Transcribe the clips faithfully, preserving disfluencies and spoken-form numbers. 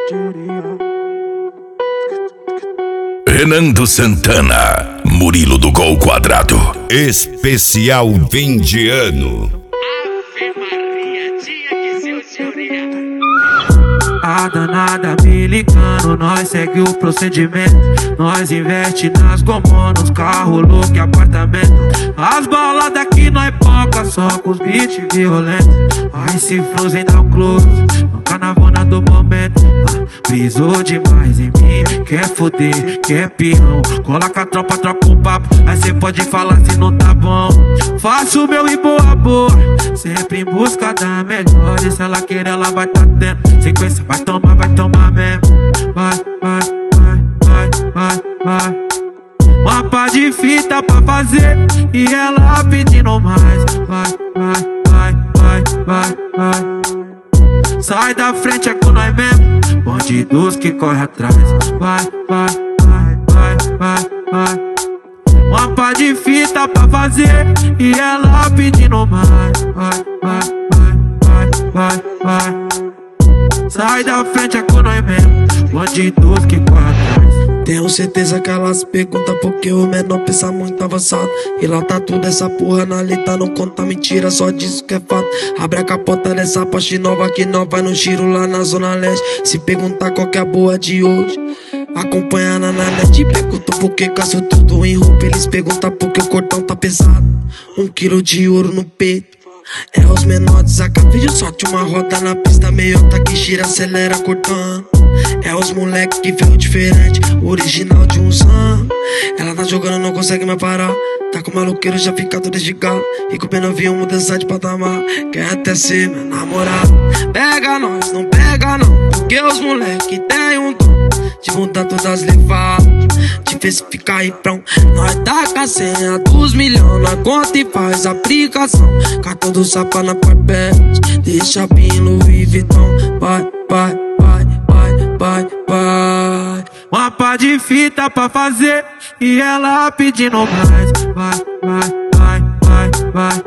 Renando Santana, Murilo do Gol Quadrado. Especial fim de ano. Ave Maria, dia que seu teoria. A danada me ligando, nós segue o procedimento. Nós investe nas gomó, nos carros, louco e apartamento. As baladas aqui nós poca, só com os beats violentos. Aí se Frozen dá um close, no carnavona do momento. Brisou demais em mim, quer foder, quer pirrão. Cola com a tropa, troca um papo, aí cê pode falar se não tá bom. Faço o meu e boa boa, sempre em busca da melhor. E se ela querer, ela vai tá dentro. Sequência, vai tomar, vai tomar mesmo. Vai, vai, vai, vai, vai, vai. Uma pá de fita pra fazer e ela pedindo mais. Vai, vai, vai, vai, vai, vai. Sai da frente, é com nós mesmo. Bandidos que corre atrás. Vai, vai, vai, vai, vai, vai. Uma pá de fita pra fazer e ela pedindo mais. Vai, vai, vai, vai, vai, vai. Sai da frente, é com nós mesmo. Bandidos que corre atrás. Tenho certeza que elas perguntam porque o menor pensa muito avançado. E lá tá tudo essa porra na letra, não conta mentira, só disso que é fato. Abre a capota dessa Porsche nova que nós vai no giro lá na zona leste. Se perguntar qual que é a boa de hoje, acompanha na net. Pergunto por que caço tudo em roupa, eles perguntam porque o cordão tá pesado. Um quilo de ouro no peito, é os menores desacato. Vídeo sorte uma roda na pista, meiota que gira, acelera cortando. É os moleque que veio diferente, original de um sam. Ela tá jogando, não consegue mais parar. Tá com maluqueiro, já fica todo de galo. E com pena viu mudança de patamar. Quer até ser meu namorado. Pega nós, não pega não, porque os moleque tem um dom de mudar todas as levadas, diversificar e pronto. Nós tá com a senha dos milhões, nós conta e faz aplicação. Cartão do Sapa na Parpete, deixa bem Louis Vuitton. Vai, vai, vai, vai, vai, vai. Uma pá de fita pra fazer e ela pedindo mais. Vai, vai, vai, vai, vai,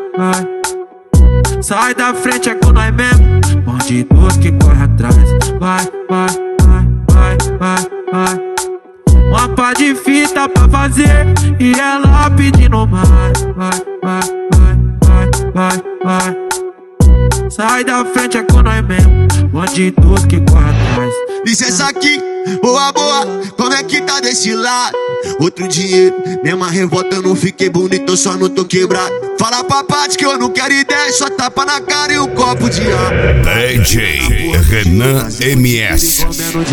vai. Sai da frente, é com nós mesmo. Bandidos que corre atrás. Vai, vai, vai, vai, vai, vai. Uma pá de fita pra fazer e ela pedindo mais. Vai, vai, vai, vai, vai, vai. Sai da frente, é com nós mesmo. Bandidos que corre atrás. Licença aqui, boa, boa, como é que tá desse lado? Outro dinheiro, mesma revolta, eu não fiquei bonito, eu só não tô quebrado. Fala pra parte que eu não quero ideia, só tapa na cara e um copo de água. D J Renan M S.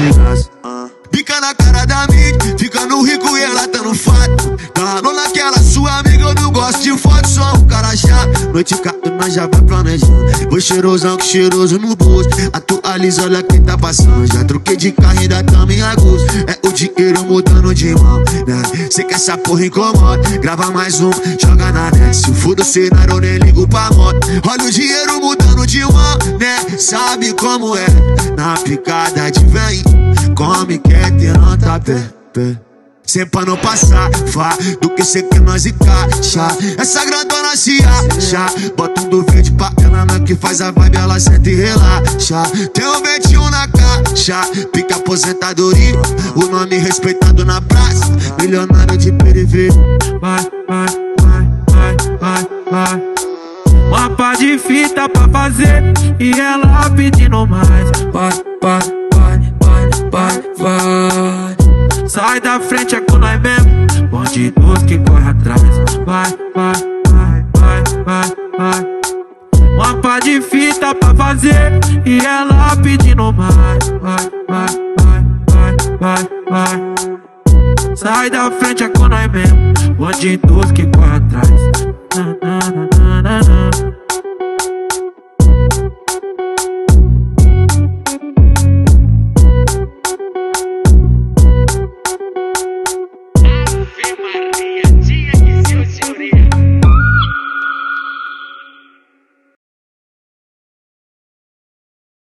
Fica na cara da mídia, ficando rico e ela tá no fato. Tá naquela sua amiga, eu não gosto de foto, só um cara chato. Noite cato, nós já vai planejando. Foi cheirosão que cheiroso no bolso. Atualiza, olha quem tá passando. Já troquei de carro, ainda tamo em agosto. É o dinheiro mudando de mão, né? Cê que essa porra incomoda, grava mais um, joga na net. Se for o cenário, eu nem ligo pra moto. Olha o dinheiro mudando de mão, né? Sabe como é, na picada de vem. Come, quer ter nota pé, pé. Sempre pra não passar, vá, do que cê quer nós encaixa. Essa grandona se acha, bota um do verde pra ela, não que faz a vibe, ela senta e relaxa. Tem um vinte e um na caixa, pica aposentadoria, o nome respeitado na praça, milionário de periferia. Vai, vai, vai, vai, vai, vai. Uma pá de fita pra fazer e ela pedindo mais. Vai, vai, vai, vai, vai, vai. Sai da frente, é com nós mesmo. Bandidos que corre atrás. Vai, vai, vai, vai, vai, vai. Uma pá de fita pra fazer e ela pedindo mais. Vai, vai, vai, vai, vai, vai. Sai da frente, é com nós mesmo. Bandidos que corre atrás.